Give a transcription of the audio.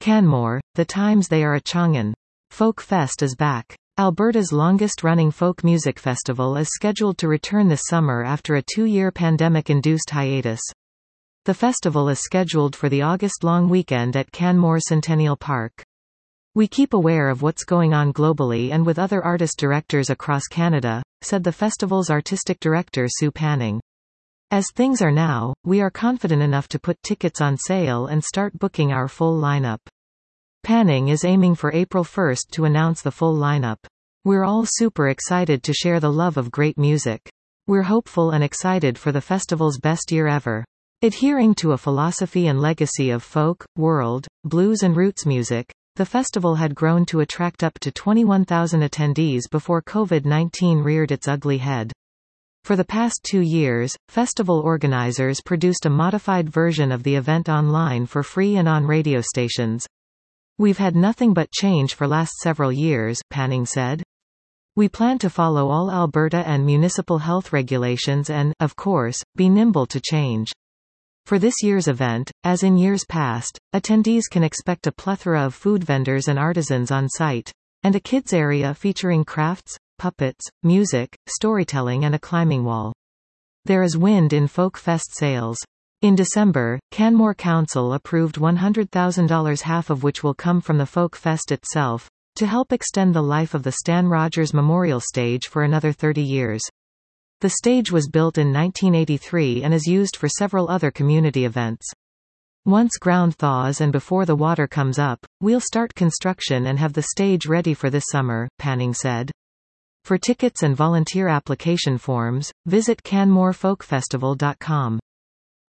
Canmore, the times they are a-changin'. Folk Fest is back. Alberta's longest-running folk music festival is scheduled to return this summer after a 2-year pandemic-induced hiatus. The festival is scheduled for the August long weekend at Canmore Centennial Park. We keep aware of what's going on globally and with other artist directors across Canada, said the festival's artistic director Sue Panning. As things are now, we are confident enough to put tickets on sale and start booking our full lineup. Panning is aiming for April 1st to announce the full lineup. We're all super excited to share the love of great music. We're hopeful and excited for the festival's best year ever. Adhering to a philosophy and legacy of folk, world, blues and roots music, the festival had grown to attract up to 21,000 attendees before COVID-19 reared its ugly head. For the past 2 years, festival organizers produced a modified version of the event online for free and on radio stations. We've had nothing but change for last several years, Panning said. We plan to follow all Alberta and municipal health regulations and, of course, be nimble to change. For this year's event, as in years past, attendees can expect a plethora of food vendors and artisans on site, and a kids area featuring crafts, puppets, music, storytelling and a climbing wall. There is wind in Folk Fest sales. In December, Canmore Council approved $100,000, half of which will come from the Folk Fest itself, to help extend the life of the Stan Rogers Memorial Stage for another 30 years. The stage was built in 1983 and is used for several other community events. Once ground thaws and before the water comes up, we'll start construction and have the stage ready for this summer, Panning said. For tickets and volunteer application forms, visit canmorefolkfestival.com.